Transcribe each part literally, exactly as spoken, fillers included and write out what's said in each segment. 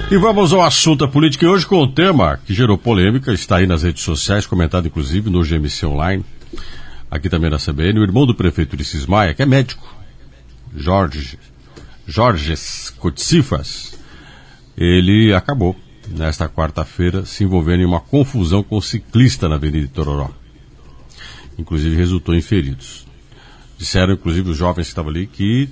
E vamos ao assunto da política, e hoje com o tema que gerou polêmica, está aí nas redes sociais, comentado inclusive no G M C Online, aqui também na C B N, o irmão do prefeito Ulisses Maia, que é médico, Jorge, Jorge Cotsifas, ele acabou, nesta quarta-feira, se envolvendo em uma confusão com um ciclista na Avenida Itororó. Inclusive resultou em feridos. Disseram, inclusive, os jovens que estavam ali que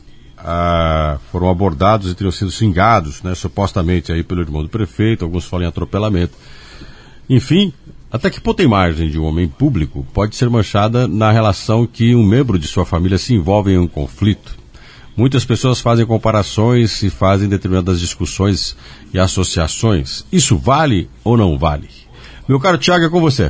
ah, foram abordados e teriam sido xingados, né, supostamente aí pelo irmão do prefeito, alguns falam em atropelamento. Enfim, até que ponto a imagem de um homem público pode ser manchada na relação que um membro de sua família se envolve em um conflito? Muitas pessoas fazem comparações e fazem determinadas discussões e associações. Isso vale ou não vale? Meu caro Thiago, é com você.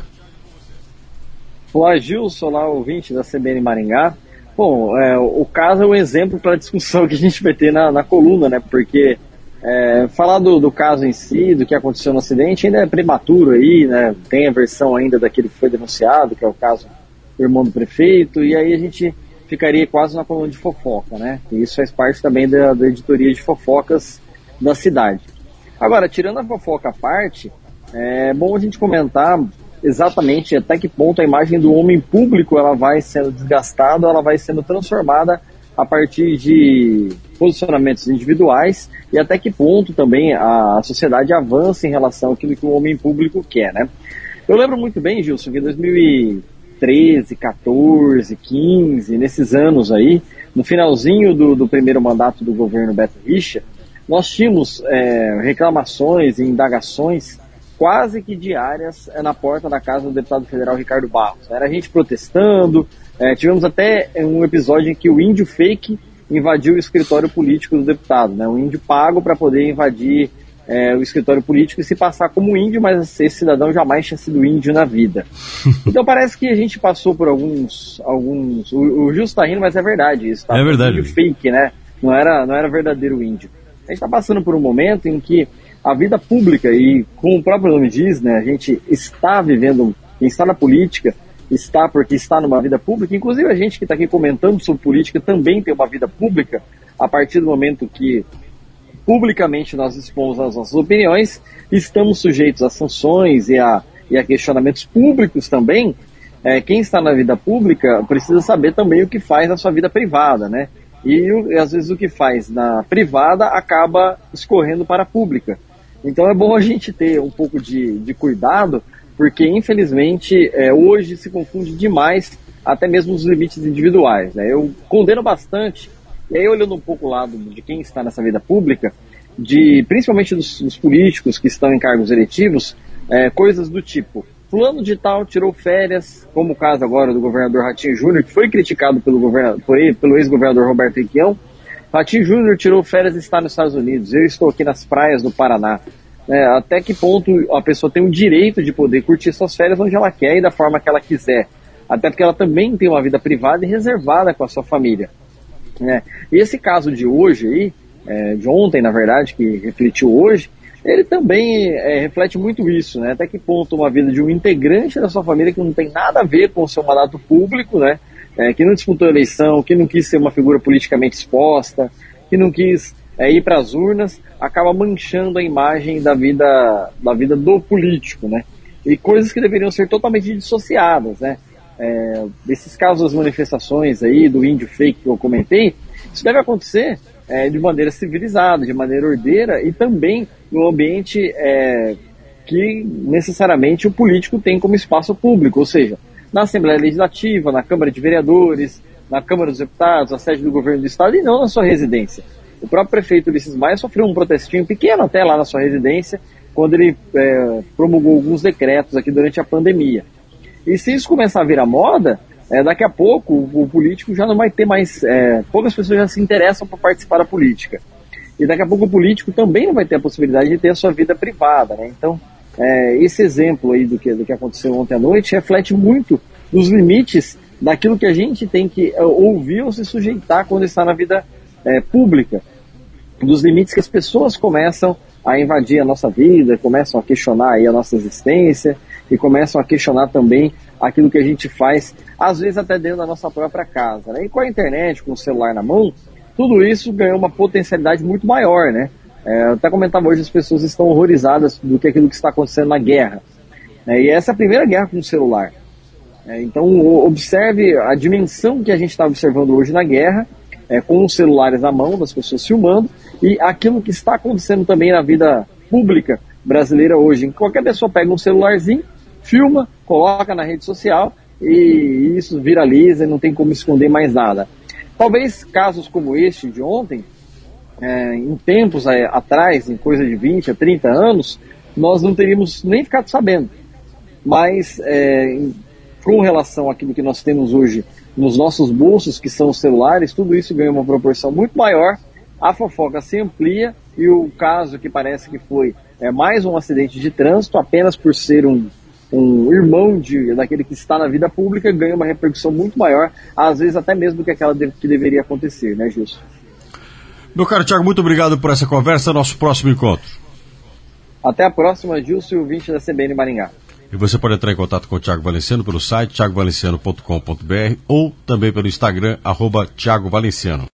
Olá, Gilson, olá, ouvinte da C B N Maringá. Bom, é, o caso é um exemplo para a discussão que a gente vai ter na, na coluna, né? Porque é, falar do, do caso em si, do que aconteceu no acidente, ainda é prematuro aí, né? Tem a versão ainda daquele que foi denunciado, que é o caso do irmão do prefeito, e aí a gente ficaria quase na coluna de fofoca, né? E isso faz parte também da, da editoria de fofocas da cidade. Agora, tirando a fofoca à parte, é bom a gente comentar exatamente até que ponto a imagem do homem público ela vai sendo desgastada, ela vai sendo transformada a partir de posicionamentos individuais e até que ponto também a sociedade avança em relação àquilo que o homem público quer, né? Eu lembro muito bem, Gilson, que em dois mil e treze, quatorze, quinze, nesses anos aí, no finalzinho do, do primeiro mandato do governo Beto Richa, nós tínhamos é, reclamações e indagações quase que diárias na porta da casa do deputado federal Ricardo Barros. Era a gente protestando, é, tivemos até um episódio em que o índio fake invadiu o escritório político do deputado, né? Um índio pago para poder invadir é, o escritório político e se passar como índio, mas esse cidadão jamais tinha sido índio na vida. Então parece que a gente passou por alguns... alguns o, o Gil está rindo, mas é verdade isso. Tá? É verdade. Um índio fake, né? Não era, não era verdadeiro índio. A gente está passando por um momento em que a vida pública, e como o próprio nome diz, né, a gente está vivendo, quem está na política, está porque está numa vida pública, inclusive a gente que está aqui comentando sobre política também tem uma vida pública, a partir do momento que publicamente nós expomos as nossas opiniões, estamos sujeitos a sanções e a, e a questionamentos públicos também. É, quem está na vida pública precisa saber também o que faz na sua vida privada, né? E às vezes o que faz na privada acaba escorrendo para a pública. Então é bom a gente ter um pouco de, de cuidado, porque infelizmente é, hoje se confunde demais até mesmo os limites individuais, né? Eu condeno bastante, e aí olhando um pouco o lado de quem está nessa vida pública, de, principalmente dos, dos políticos que estão em cargos eletivos, é, coisas do tipo, fulano de tal tirou férias, como o caso agora do governador Ratinho Júnior, que foi criticado pelo, governador, por ele, pelo ex-governador Roberto Requião. Ratinho Júnior tirou férias e está nos Estados Unidos, eu estou aqui nas praias do Paraná. É, até que ponto a pessoa tem o direito de poder curtir suas férias onde ela quer e da forma que ela quiser, até porque ela também tem uma vida privada e reservada com a sua família, né? E esse caso de hoje aí, é, de ontem na verdade, que refletiu hoje, ele também é, reflete muito isso, né? Até que ponto uma vida de um integrante da sua família que não tem nada a ver com o seu mandato público, né? É, que não disputou eleição, que não quis ser uma figura politicamente exposta, que não quis é, ir para as urnas, acaba manchando a imagem da vida, da vida do político, né? E coisas que deveriam ser totalmente dissociadas, né? É, desses casos das manifestações aí, do índio fake que eu comentei, isso deve acontecer é, de maneira civilizada, de maneira ordeira e também no ambiente é, que necessariamente o político tem como espaço público, ou seja, na Assembleia Legislativa, na Câmara de Vereadores, na Câmara dos Deputados, na sede do governo do estado e não na sua residência. O próprio prefeito Ulisses Maia sofreu um protestinho pequeno até lá na sua residência, quando ele é, promulgou alguns decretos aqui durante a pandemia. E se isso começar a virar moda, é, daqui a pouco o, o político já não vai ter mais... É, poucas pessoas já se interessam por participar da política. E daqui a pouco o político também não vai ter a possibilidade de ter a sua vida privada, né? Então, é, esse exemplo aí do que, do que aconteceu ontem à noite reflete muito dos limites daquilo que a gente tem que é, ouvir ou se sujeitar quando está na vida é, pública, dos limites que as pessoas começam a invadir a nossa vida, começam a questionar aí a nossa existência e começam a questionar também aquilo que a gente faz, às vezes até dentro da nossa própria casa, né? E com a internet, com o celular na mão, tudo isso ganhou uma potencialidade muito maior, né? É, eu até comentava hoje, as pessoas estão horrorizadas do que aquilo que está acontecendo na guerra. É, e essa é a primeira guerra com o celular. É, então, observe a dimensão que a gente está observando hoje na guerra, é, com os celulares na mão, das pessoas filmando, e aquilo que está acontecendo também na vida pública brasileira hoje. Qualquer pessoa pega um celularzinho, filma, coloca na rede social, e isso viraliza e não tem como esconder mais nada. Talvez casos como este de ontem, É, em tempos é, atrás, em coisa de vinte a trinta anos, nós não teríamos nem ficado sabendo. Mas, é, em, com relação àquilo que nós temos hoje nos nossos bolsos, que são os celulares, tudo isso ganha uma proporção muito maior, a fofoca se amplia e o caso que parece que foi é, mais um acidente de trânsito, apenas por ser um, um irmão de, daquele que está na vida pública, ganha uma repercussão muito maior, às vezes até mesmo do que aquela de, que deveria acontecer, né, Gilson? Meu caro Thiago, muito obrigado por essa conversa. Nosso próximo encontro. Até a próxima, Gilson, ouvinte da C B N Maringá. E você pode entrar em contato com o Thiago Valenciano pelo site thiago valenciano ponto com ponto b r ou também pelo Instagram, arroba Thiago Valenciano.